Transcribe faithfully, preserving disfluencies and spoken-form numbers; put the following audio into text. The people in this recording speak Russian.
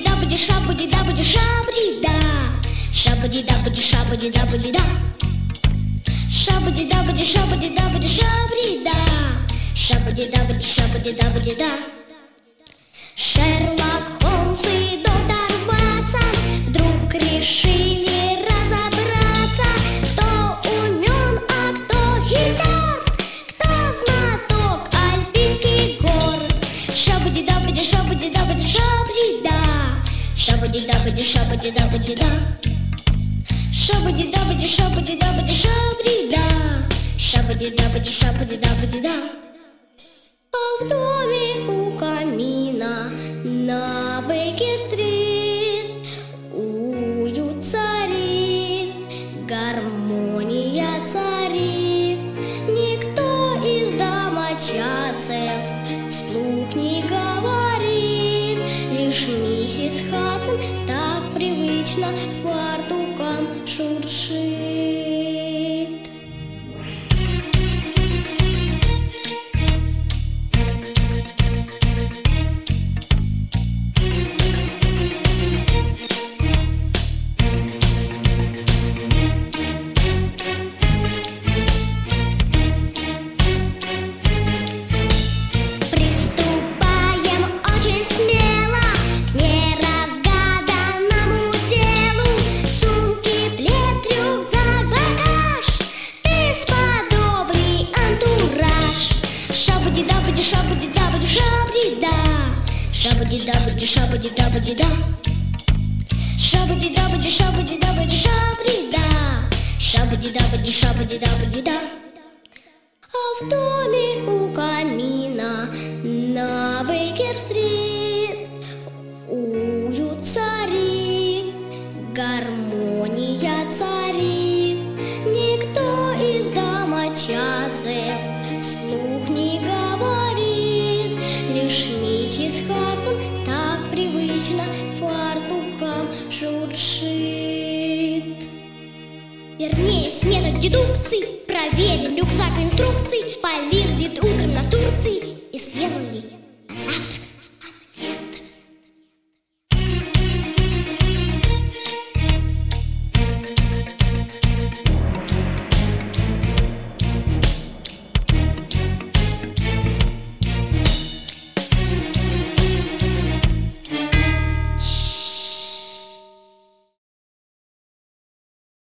Шабуди-дабуди, шабуди-дабуди, шабуди-да. Шабуди-дабуди, шабуди-дабуди-да. Шабуди-дабуди, шабуди-дабуди, шабуди-да. Шабуди-дабуди, шабуди-дабуди-да. Шерлок Холмс и доктор Ватсон вдруг решили разобраться, кто умен, а кто хитер, кто знаток альпийских гор. Шабуди-дабуди, шабуди-дабуди, шабуди-да. Шабуди-дабуди, шабуди-дабуди-да. Шабуди-дабуди, шабуди-дабуди, шабуди-да. Шабуди-дабуди, шабуди-дабуди-да. А в доме у камина на Бейкер-стрит уют царит, гармония царит. Никто из домочадцев вслух не говорит, лишь миссис Хадсон так привычно фартуком шуршит. Шабуди-дабуди, шабуди-дабуди-да. Шабуди-дабуди, шабуди-дабуди, шабуди-да. Шабуди-дабуди, шабуди-дабуди-да. А в доме у камина на Бейкер-стрит уют царит, гармония царит. Никто из домочадцев вслух не говорит, лишь миссис Хадсон так привычно фартуком шуршит. Вернее, смена дедукций. Проверим рюкзак инструкций.